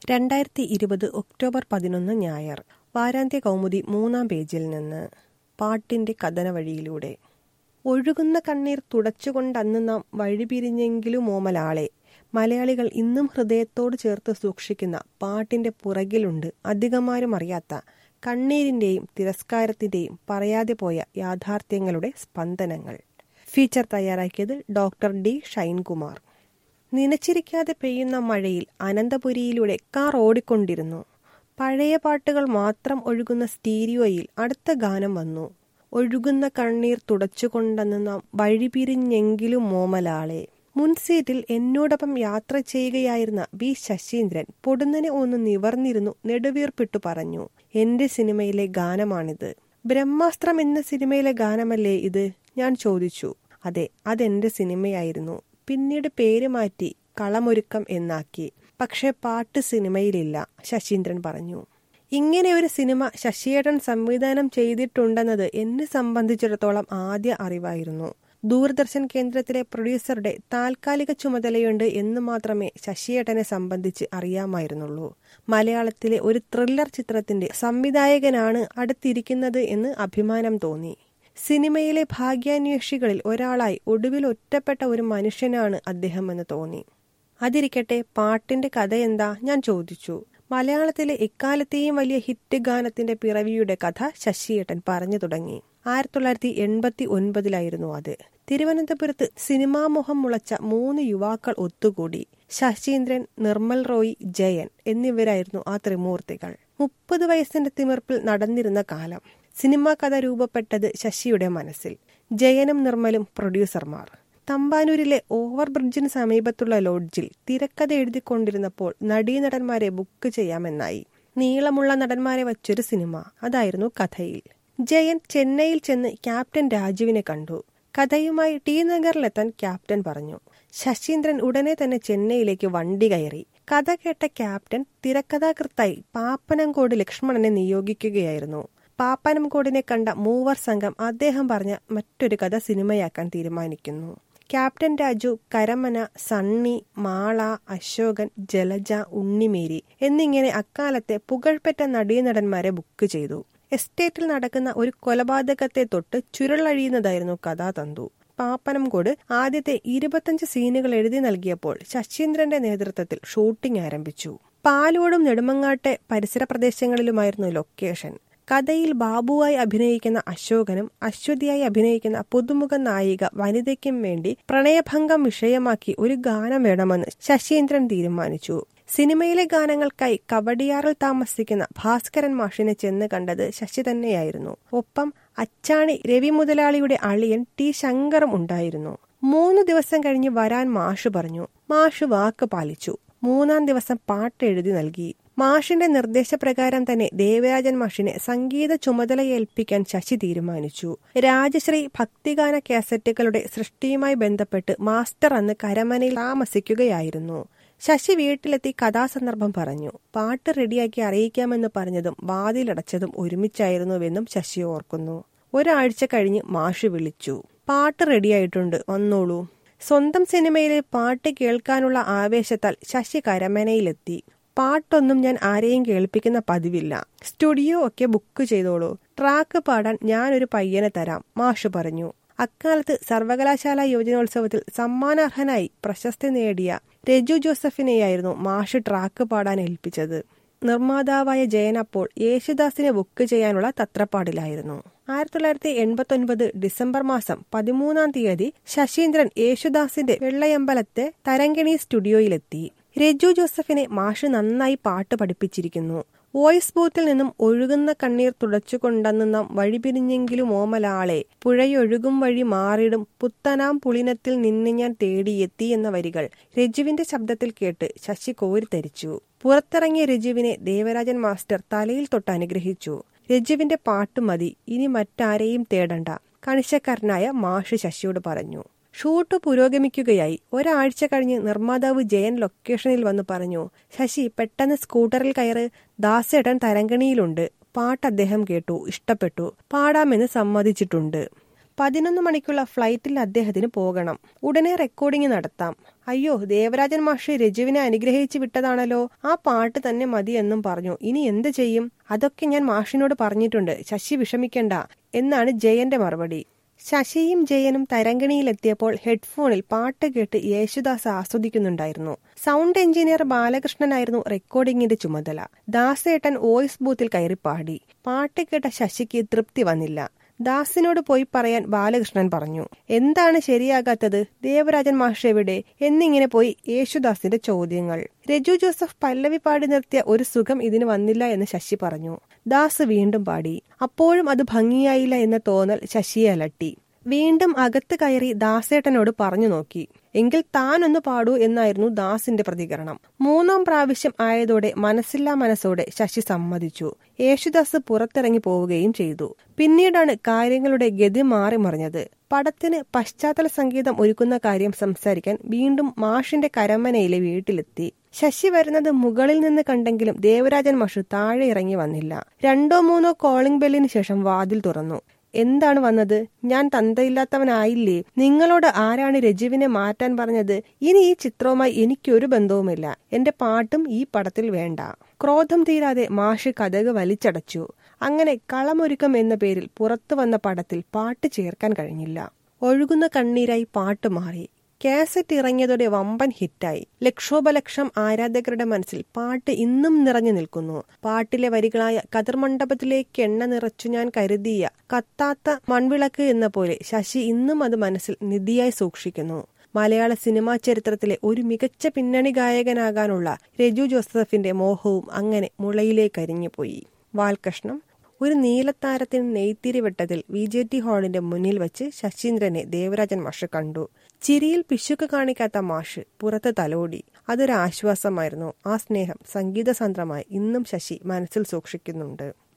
2020 October 11 ഞായർ. വാരാന്ത്യ കൗമുദി 3-ാം പേജിൽ നിന്ന്. പാട്ടിന്റെ കഥനവഴിയിലൂടെ. ഒഴുകുന്ന കണ്ണീർ തുടച്ചുകൊണ്ടന്ന് നാം വഴിപിരിഞ്ഞെങ്കിലും ഓമലാളെ. മലയാളികൾ ഇന്നും ഹൃദയത്തോട് ചേർത്ത് സൂക്ഷിക്കുന്ന പാട്ടിന്റെ പുറകിലുണ്ട് അധികമാരും അറിയാത്ത കണ്ണീരിന്റെയും തിരസ്കാരത്തിന്റെയും പറയാതെ പോയ യാഥാർത്ഥ്യങ്ങളുടെ സ്പന്ദനങ്ങൾ. ഫീച്ചർ തയ്യാറാക്കിയത് ഡോക്ടർ ഡി ഷൈൻകുമാർ. നനച്ചിരിക്കാതെ പെയ്യുന്ന മഴയിൽ അനന്തപുരിയിലൂടെ കാർ ഓടിക്കൊണ്ടിരുന്നു. പഴയ പാട്ടുകൾ മാത്രം ഒഴുകുന്ന സ്റ്റീരിയോയിൽ അടുത്ത ഗാനം വന്നു. ഒഴുകുന്ന കണ്ണീർ തുടച്ചുകൊണ്ടെന്ന് നാം വഴിപിരിഞ്ഞെങ്കിലും ഓമലാളെ. മുൻസീറ്റിൽ എന്നോടൊപ്പം യാത്ര ചെയ്യുകയായിരുന്ന വി ശശീന്ദ്രൻ പൊടുന്നനെ ഒന്ന് നിവർന്നിരുന്നു നെടുവീർപ്പിട്ടു പറഞ്ഞു, എന്റെ സിനിമയിലെ ഗാനമാണിത്. ബ്രഹ്മാസ്ത്രം എന്ന സിനിമയിലെ ഗാനമല്ലേ ഇത്? ഞാൻ ചോദിച്ചു. അതെ, അതെന്റെ സിനിമയായിരുന്നു. പിന്നീട് പേര് മാറ്റി കളമൊരുക്കം എന്നാക്കി. പക്ഷെ പാട്ട് സിനിമയിലില്ല, ശശീന്ദ്രൻ പറഞ്ഞു. ഇങ്ങനെ ഒരു സിനിമ ശശിയേട്ടൻ സംവിധാനം ചെയ്തിട്ടുണ്ടെന്നത് എന്നെ സംബന്ധിച്ചിടത്തോളം ആദ്യ അറിവായിരുന്നു. ദൂരദർശൻ കേന്ദ്രത്തിലെ പ്രൊഡ്യൂസറുടെ താൽക്കാലിക ചുമതലയുണ്ട് എന്ന് മാത്രമേ ശശിയേട്ടനെ സംബന്ധിച്ച് അറിയാമായിരുന്നുള്ളൂ. മലയാളത്തിലെ ഒരു ത്രില്ലർ ചിത്രത്തിന്റെ സംവിധായകനാണ് അടുത്തിരിക്കുന്നത് എന്ന് അഭിമാനം തോന്നി. സിനിമയിലെ ഭാഗ്യാന്വേഷികളിൽ ഒരാളായി ഒടുവിൽ ഒറ്റപ്പെട്ട ഒരു മനുഷ്യനാണ് അദ്ദേഹം എന്ന് തോന്നി. അതിരിക്കട്ടെ, പാട്ടിന്റെ കഥയെന്താ? ഞാൻ ചോദിച്ചു. മലയാളത്തിലെ എക്കാലത്തെയും വലിയ ഹിറ്റ് ഗാനത്തിന്റെ പിറവിയുടെ കഥ ശശിയേട്ടൻ പറഞ്ഞു തുടങ്ങി. 1989 അത്. തിരുവനന്തപുരത്ത് സിനിമാമോഹം മുളച്ച 3 യുവാക്കൾ ഒത്തുകൂടി. ശശീന്ദ്രൻ, നിർമ്മൽ റോയ്, ജയൻ എന്നിവരായിരുന്നു ആ ത്രിമൂർത്തികൾ. 30 വയസ്സിന്റെ തിമിർപ്പിൽ നടന്നിരുന്ന കാലം. സിനിമാ കഥ രൂപപ്പെട്ടത് ശശിയുടെ മനസ്സിൽ. ജയനും നിർമ്മലും പ്രൊഡ്യൂസർമാർ. തമ്പാനൂരിലെ ഓവർ ബ്രിഡ്ജിന് സമീപത്തുള്ള ലോഡ്ജിൽ തിരക്കഥ എഴുതിക്കൊണ്ടിരുന്നപ്പോൾ നടീനടന്മാരെ ബുക്ക് ചെയ്യാമെന്നായി. നീളമുള്ള നടന്മാരെ വച്ചൊരു സിനിമ. അതായിരുന്നു കഥയിൽ. ജയൻ ചെന്നൈയിൽ ചെന്ന് ക്യാപ്റ്റൻ രാജുവിനെ കണ്ടു. കഥയുമായി ടി നഗറിലെത്താൻ ക്യാപ്റ്റൻ പറഞ്ഞു. ശശീന്ദ്രൻ ഉടനെ തന്നെ ചെന്നൈയിലേക്ക് വണ്ടി കയറി. കഥ കേട്ട ക്യാപ്റ്റൻ തിരക്കഥാകൃത്തായി പാപ്പനംകോട് ലക്ഷ്മണനെ നിയോഗിക്കുകയായിരുന്നു. പാപ്പനംകോടിനെ കണ്ട മൂവർ സംഘം അദ്ദേഹം പറഞ്ഞ മറ്റൊരു കഥ സിനിമയാക്കാൻ തീരുമാനിക്കുന്നു. ക്യാപ്റ്റൻ രാജു, കരമന, സണ്ണി, മാള, അശോകൻ, ജലജ, ഉണ്ണിമേരി എന്നിങ്ങനെ അക്കാലത്തെ പുകഴ്പെറ്റ നടീനടന്മാരെ ബുക്ക് ചെയ്തു. എസ്റ്റേറ്റിൽ നടക്കുന്ന ഒരു കൊലപാതകത്തെ തൊട്ട് ചുരുളഴിയുന്നതായിരുന്നു കഥാതന്തു. പാപ്പനംകോട് ആദ്യത്തെ 25 സീനുകൾ എഴുതി നൽകിയപ്പോൾ ശശീന്ദ്രന്റെ നേതൃത്വത്തിൽ ഷൂട്ടിംഗ് ആരംഭിച്ചു. പാലോടും നെടുമങ്ങാട്ടെ പരിസര പ്രദേശങ്ങളിലുമായിരുന്നു ലൊക്കേഷൻ. കഥയിൽ ബാബുവായി അഭിനയിക്കുന്ന അശോകനും അശ്വതിയായി അഭിനയിക്കുന്ന പുതുമുഖ നായിക വനിതയ്ക്കും വേണ്ടി പ്രണയഭംഗം വിഷയമാക്കി ഒരു ഗാനം വേണമെന്ന് ശശീന്ദ്രൻ തീരുമാനിച്ചു. സിനിമയിലെ ഗാനങ്ങൾക്കായി കവടിയാറിൽ താമസിക്കുന്ന ഭാസ്കരൻ മാഷിനെ ചെന്ന് കണ്ടത് ശശി തന്നെയായിരുന്നു. ഒപ്പം അച്ചാണി രവി മുതലാളിയുടെ അളിയൻ ടി ശങ്കറും ഉണ്ടായിരുന്നു. 3 ദിവസം കഴിഞ്ഞ് വരാൻ മാഷ് പറഞ്ഞു. മാഷ് വാക്ക് പാലിച്ചു. 3-ാം ദിവസം പാട്ട് എഴുതി നൽകി. മാഷിന്റെ നിർദ്ദേശപ്രകാരം തന്നെ ദേവരാജൻ മാഷിനെ സംഗീത ചുമതല ഏൽപ്പിക്കാൻ ശശി തീരുമാനിച്ചു. രാജശ്രീ ഭക്തിഗാന കാസറ്റുകളുടെ സൃഷ്ടിയുമായി ബന്ധപ്പെട്ട് മാസ്റ്റർ അന്ന് കരമനയിൽ താമസിക്കുകയായിരുന്നു. ശശി വീട്ടിലെത്തി കഥാസന്ദർഭം പറഞ്ഞു. പാട്ട് റെഡിയാക്കി അറിയിക്കാമെന്ന് പറഞ്ഞതും വാതിലടച്ചതും ഒരുമിച്ചായിരുന്നുവെന്നും ശശി ഓർക്കുന്നു. ഒരാഴ്ച കഴിഞ്ഞ് മാഷ് വിളിച്ചു. പാട്ട് റെഡിയായിട്ടുണ്ട്, വന്നോളൂ. സ്വന്തം സിനിമയിലെ പാട്ട് കേൾക്കാനുള്ള ആവേശത്താൽ ശശി കരമനയിലെത്തി. പാട്ടൊന്നും ഞാൻ ആരെയും കേൾപ്പിക്കുന്ന പതിവില്ല. സ്റ്റുഡിയോ ഒക്കെ ബുക്ക് ചെയ്തോളൂ. ട്രാക്ക് പാടാൻ ഞാനൊരു പയ്യനെ തരാം, മാഷ് പറഞ്ഞു. അക്കാലത്ത് സർവകലാശാല യുവജനോത്സവത്തിൽ സമ്മാനാർഹനായി പ്രശസ്തി നേടിയ രജു ജോസഫിനെയായിരുന്നു മാഷ് ട്രാക്ക് പാടാൻ ഏൽപ്പിച്ചത്. നിർമ്മാതാവായ ജയൻ അപ്പോൾ യേശുദാസിനെ ബുക്ക് ചെയ്യാനുള്ള തത്രപ്പാടിലായിരുന്നു. 1989 ഡിസംബർ മാസം 13-ാം തീയതി ശശീന്ദ്രൻ യേശുദാസിന്റെ വെള്ളയമ്പലത്തെ തരങ്കിണി സ്റ്റുഡിയോയിലെത്തി. രജു ജോസഫിനെ മാഷ് നന്നായി പാട്ട് പഠിപ്പിച്ചിരിക്കുന്നു. വോയിസ് ബൂത്തിൽ നിന്നും ഒഴുകുന്ന കണ്ണീർ തുടച്ചുകൊണ്ടെന്ന് നാം വഴിപിരിഞ്ഞെങ്കിലും ഓമലാളെ, പുഴയൊഴുകും വഴി മാറിടും പുത്തനാം പുളിനത്തിൽ നിന്നെ ഞാൻ തേടിയെത്തി എന്ന വരികൾ രജുവിന്റെ ശബ്ദത്തിൽ കേട്ട് ശശി കോരിത്തരിച്ചു. പുറത്തിറങ്ങിയ രജുവിനെ ദേവരാജൻ മാസ്റ്റർ തലയിൽ തൊട്ട് അനുഗ്രഹിച്ചു. രജുവിന്റെ പാട്ട് മതി, ഇനി മറ്റാരെയും തേടണ്ട, കണിശക്കാരനായ മാഷ് ശശിയോട് പറഞ്ഞു. ഷൂട്ട് പുരോഗമിക്കുകയായി. ഒരാഴ്ച കഴിഞ്ഞ് നിർമ്മാതാവ് ജയൻ ലൊക്കേഷനിൽ വന്ന് പറഞ്ഞു, ശശി പെട്ടെന്ന് സ്കൂട്ടറിൽ കയറ്, ദാസേട്ടൻ തരങ്കണിയിലുണ്ട്. പാട്ട് അദ്ദേഹം കേട്ടു, ഇഷ്ടപ്പെട്ടു, പാടാമെന്ന് സമ്മതിച്ചിട്ടുണ്ട്. 11 മണിക്കുള്ള ഫ്ലൈറ്റിൽ അദ്ദേഹത്തിന് പോകണം. ഉടനെ റെക്കോർഡിംഗ് നടത്താം. അയ്യോ, ദേവരാജൻ മാഷ് രജുവിനെ അനുഗ്രഹിച്ചു വിട്ടതാണല്ലോ, ആ പാട്ട് തന്നെ മതി എന്നും പറഞ്ഞു. ഇനി എന്ത് ചെയ്യും? അതൊക്കെ ഞാൻ മാഷിനോട് പറഞ്ഞിട്ടുണ്ട്, ശശി വിഷമിക്കണ്ട എന്നാണ് ജയന്റെ മറുപടി. ശശിയും ജയനും തരംഗിണിയിലെത്തിയപ്പോൾ ഹെഡ്ഫോണിൽ പാട്ട് കേട്ട് യേശുദാസ് ആസ്വദിക്കുന്നുണ്ടായിരുന്നു. സൗണ്ട് എഞ്ചിനീയർ ബാലകൃഷ്ണനായിരുന്നു റെക്കോർഡിംഗിന്റെ ചുമതല. ദാസേട്ടൻ വോയിസ് ബൂത്തിൽ കയറി പാടി. പാട്ട് കേട്ട ശശിക്ക് തൃപ്തി വന്നില്ല. ദാസിനോട് പോയി പറയാൻ ബാലകൃഷ്ണൻ പറഞ്ഞു. എന്താണ് ശരിയാകാത്തത്, ദേവരാജൻ മാഷ് എവിടെ എന്നിങ്ങനെ പോയി യേശുദാസിന്റെ ചോദ്യങ്ങൾ. രജു ജോസഫ് പല്ലവി പാടി നിർത്തിയ ഒരു സുഖം ഇതിന് വന്നില്ല എന്ന് ശശി പറഞ്ഞു. ദാസ് വീണ്ടും പാടി. അപ്പോഴും അത് ഭംഗിയായില്ല എന്ന തോന്നൽ ശശിയെ അലട്ടി. വീണ്ടും അകത്ത് കയറി ദാസേട്ടനോട് പറഞ്ഞു നോക്കി. എങ്കിൽ താനൊന്ന് പാടൂ എന്നായിരുന്നു ദാസിന്റെ പ്രതികരണം. 3-ാം പ്രാവശ്യം ആയതോടെ മനസ്സില്ലാ മനസ്സോടെ ശശി സമ്മതിച്ചു. യേശുദാസ് പുറത്തിറങ്ങി പോവുകയും ചെയ്തു. പിന്നീടാണ് കാര്യങ്ങളുടെ ഗതി മാറി മറിഞ്ഞത്. പടത്തിന് പശ്ചാത്തല സംഗീതം ഒരുക്കുന്ന കാര്യം സംസാരിക്കാൻ വീണ്ടും മാഷിന്റെ കരമനയിലെ വീട്ടിലെത്തി. ശശി വരുന്നത് മുകളിൽ നിന്ന് കണ്ടെങ്കിലും ദേവരാജൻ മാഷ് താഴെ ഇറങ്ങി വന്നില്ല. 2-3 കോളിംഗ് ബെല്ലിന് ശേഷം വാതിൽ തുറന്നു. എന്താണ് വന്നത്? ഞാൻ തന്തയില്ലാത്തവനായില്ലേ? നിങ്ങളോട് ആരാണ് രജുവിനെ മാറ്റാൻ പറഞ്ഞത്? ഇനി ഈ ചിത്രവുമായി എനിക്കൊരു ബന്ധവുമില്ല. എന്റെ പാട്ടും ഈ പടത്തിൽ വേണ്ട. ക്രോധം തീരാതെ മാഷ് കതക് വലിച്ചടച്ചു. അങ്ങനെ കളമൊരുക്കം എന്ന പേരിൽ പുറത്തു വന്ന പടത്തിൽ പാട്ട് ചേർക്കാൻ കഴിഞ്ഞില്ല. ഒഴുകുന്ന കണ്ണീരായി പാട്ട് മാറി. കാസറ്റ് ഇറങ്ങിയതോടെ വമ്പൻ ഹിറ്റായി. ലക്ഷോപലക്ഷം ആരാധകരുടെ മനസ്സിൽ പാട്ട് ഇന്നും നിറഞ്ഞു നിൽക്കുന്നു. പാട്ടിലെ വരികളായ കതിർമണ്ഡപത്തിലേക്ക് എണ്ണ നിറച്ചു ഞാൻ കരുതിയ കത്താത്ത മൺവിളക്ക് എന്ന പോലെ ശശി ഇന്നും അത് മനസ്സിൽ നിധിയായി സൂക്ഷിക്കുന്നു. മലയാള സിനിമാ ചരിത്രത്തിലെ ഒരു മികച്ച പിന്നണി ഗായകനാകാനുള്ള രജു ജോസഫിന്റെ മോഹവും അങ്ങനെ മുളയിലേക്കരിഞ്ഞുപോയി. വാൽകഷ്ണം. ഒരു നീലത്താരത്തിന് നെയ്ത്തിരി വെട്ടത്തിൽ VJT ഹാളിന്റെ മുന്നിൽ വെച്ച് ശശീന്ദ്രനെ ദേവരാജൻ മാഷ് കണ്ടു. ചിരിയിൽ പിശുക്ക് കാണിക്കാത്ത മാഷ് പുറത്ത് തലോടി. അതൊരാശ്വാസമായിരുന്നു. ആ സ്നേഹം സംഗീതസാന്ദ്രമായി ഇന്നും ശശി മനസ്സിൽ സൂക്ഷിക്കുന്നുണ്ട്.